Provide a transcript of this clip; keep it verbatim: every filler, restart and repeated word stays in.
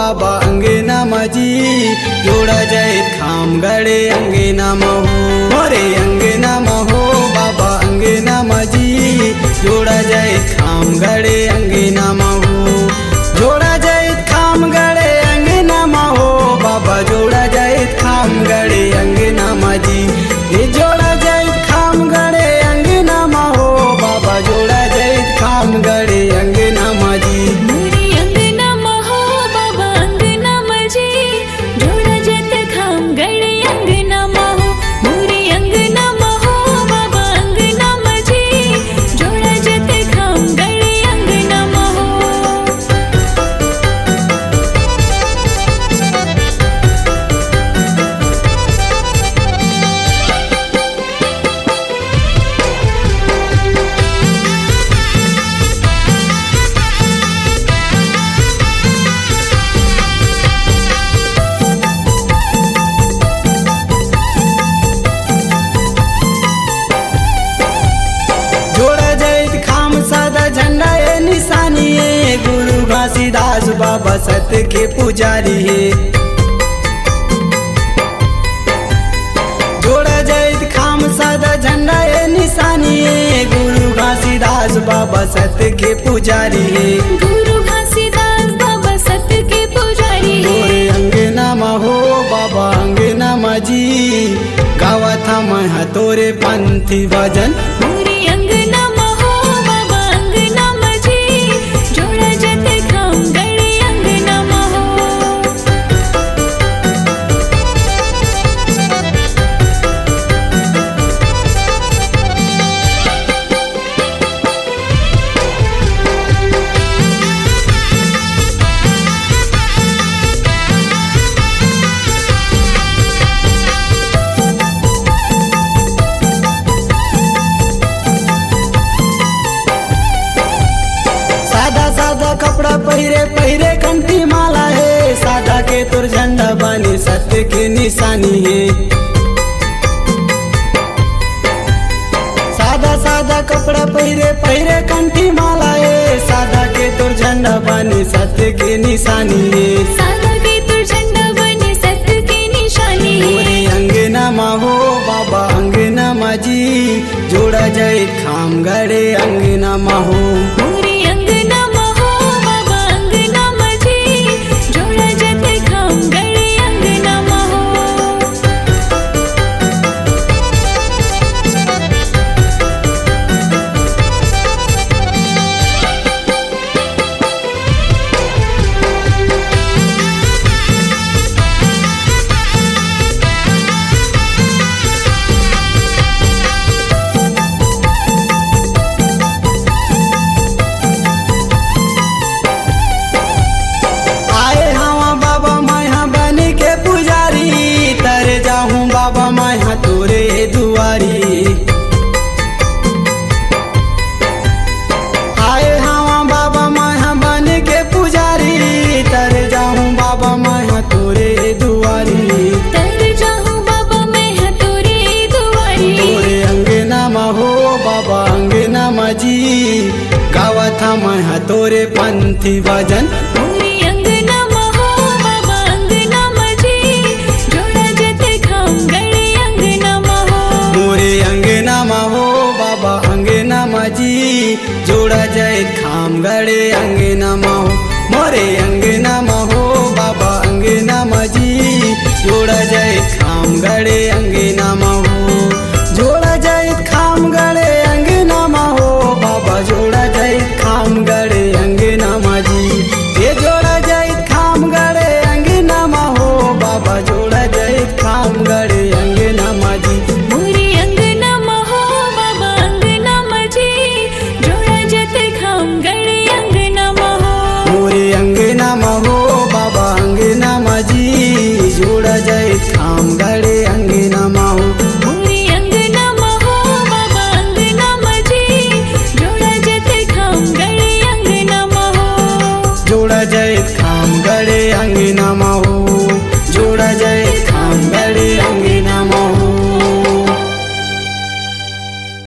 बाबा अंगना मजी जोड़ा जाए खाम गड़े अंगना महू मोरे अंगना महो बाबा अंगना मजी जोड़ा जाए खाम गड़े अंगना महू जोड़ा जाए खाम गड़े अंगना महो बाबा जोड़ा जाए खाम गड़े अंगना मजी ये जोड़ा जाए खाम गड़े अंगना महो बाबा जोड़ा जाए खाम गड़े अंगना मजी गुरु घासीदास बाबा सत्य के पुजारी है जोड़ा जैत खाम सदा झंडा है निशानी है गुरु घासीदास बाबा सत्य के पुजारी है गुरु घासीदास बाबा सत्य के पुजारी है अंगना महो बाबा अंगना मजी गावा था मैं तोरे पंथी भजन कपड़ा पहिरे पहिरे कंठी माला है सादा के तुर झंडा बानी सत्य की निशानी है सादा सादा कपड़ा पहिरे पहिरे कंठी माला है सादा के तुर झंडा बानी सत्य की निशानी है सादा के तुर झंडा बानी सत्य की निशानी है मोरे अंगना महो बाबा अंगना मजी जोड़ा जाए खाम गड़े अंगना महो बाबा मैं तोरे दुआरी आए हाँ बाबा मैं बन के पुजारी तर जाऊँ बाबा मैं तोरे दुआरी तर जाऊँ बाबा मैं तोरे दुआरी तोरे अंगना महो बाबा अंगना मजी गावा था मैं तोरे पंथी भजन मजी जोड़ा जाए खाम गड़े अंगना महो मोरे अंगना महो बाबा अंगना मजी जोड़ा जाए खाम गड़े अंगना महो जोड़ा जाए खाम गड़े अंगना महो बाबा जोड़ा जाए खाम गड़े अंगना मजी ये जोड़ा जाए खाम गड़े अंगना महो बाबा जोड़ा जाए खाम गड़े अंगना मजी अंगना महो बाबा अंगना मजी जोड़ा जाए खाम गड़े अंगना महो मोरे अंगना महो बाबा अंगना मजी जोड़ा जाए खाम गड़े अंगना महो जोड़ा जाए खाम गड़े अंगना महो।